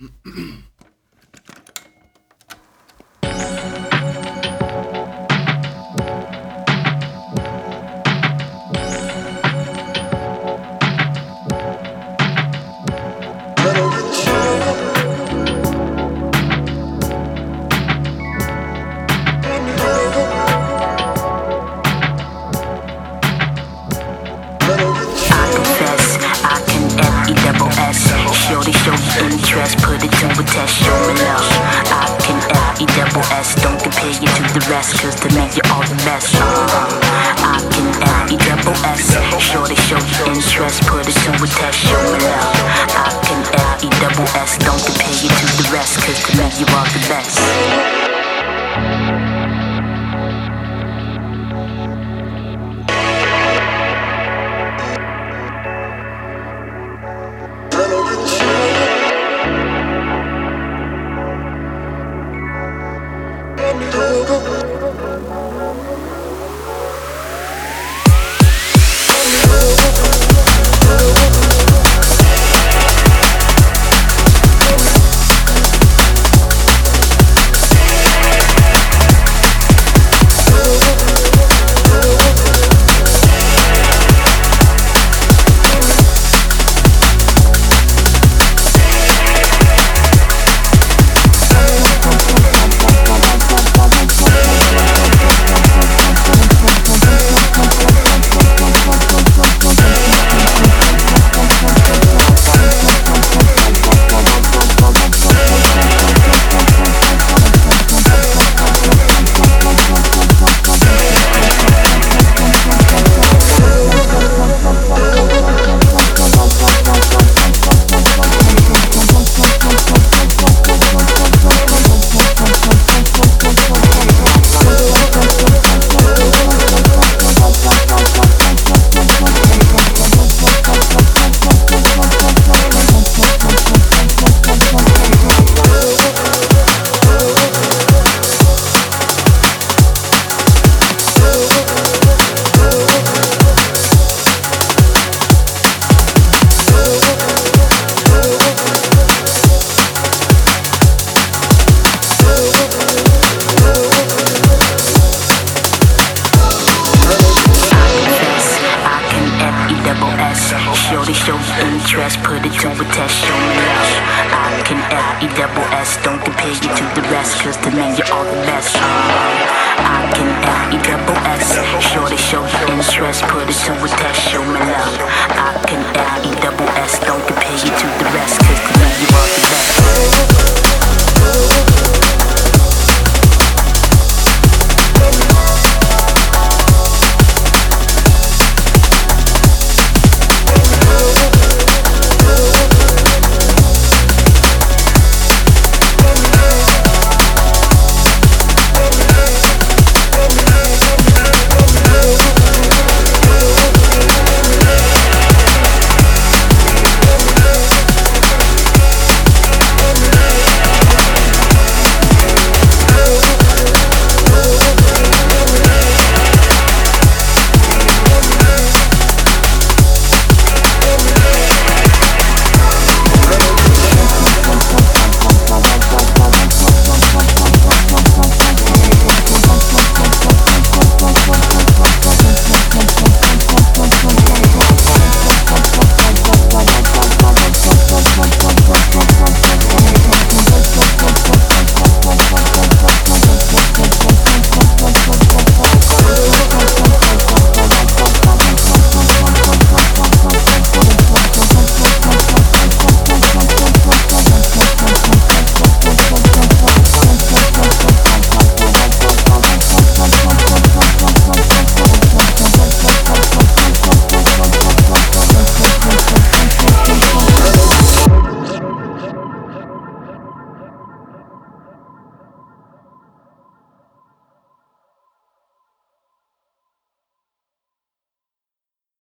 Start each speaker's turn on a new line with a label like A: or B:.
A: Interest, put it to a test, show me love. I can F-E-double-S, don't compare you to the rest, cause to me you're all the best. I can F-E-double-S, sure to show you interest, put it to a test, show me love. I can F-E-double-S, don't compare you to the rest, cause to me you're all the best. Show interest, put it to a test, show me love. I can F-E-double-S, don't compare you to the rest, cause to me you're all the best. I can F-E-double-S, sure to show you interest, put it to a test, show me love. I can F-E-double-S,